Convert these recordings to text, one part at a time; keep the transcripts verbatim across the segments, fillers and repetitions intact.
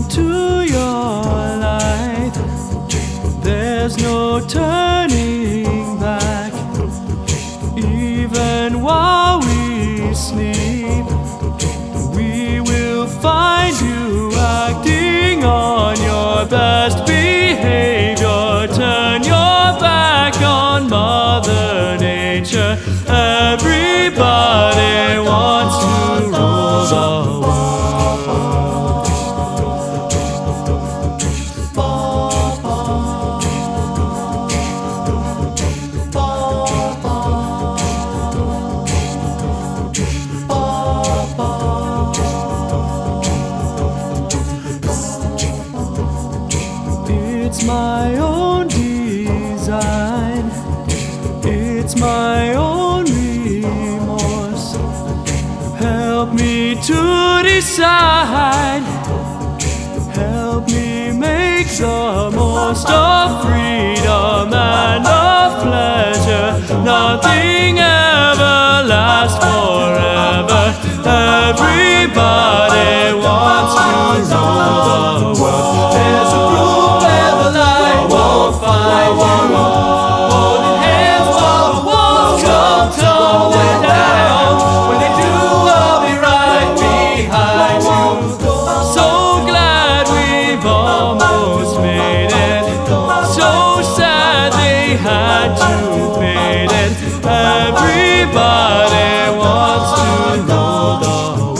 into your life. There's no turning back. Even while we sleep, we will find you acting on your best behavior. Turn your back on Mother Nature. Everybody wants to rule the It's my own design. It's my own remorse. Help me to decide. Help me make the most of freedom and of pleasure. Nothing ever lasts forever. Everybody wants to rule the world. There's a room where the light won't find you. Holding hands while the walls come tumbling down. When they do, I'll be right behind you. So glad we've almost made it. So sad they had to fade it. Everybody wants to rule the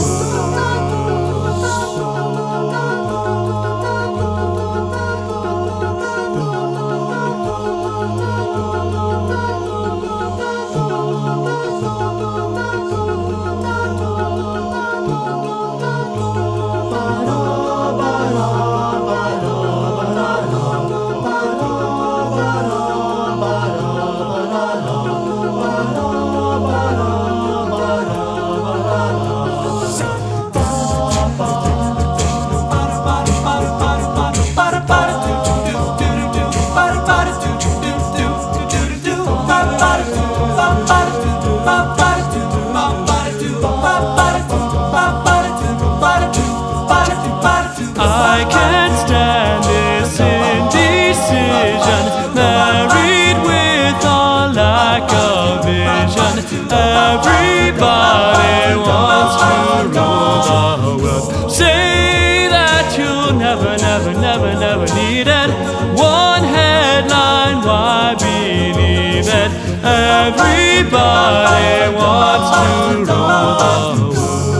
I can't stand this indecision, married with a lack of vision. Everybody wants to rule the world. Say that you'll never, never, never, never need it. One headline, why believe it? Everybody wants to rule the world.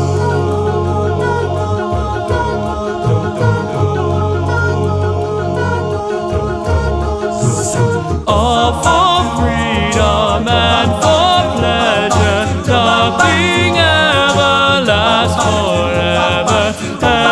All for freedom and for pleasure. Nothing ever lasts forever.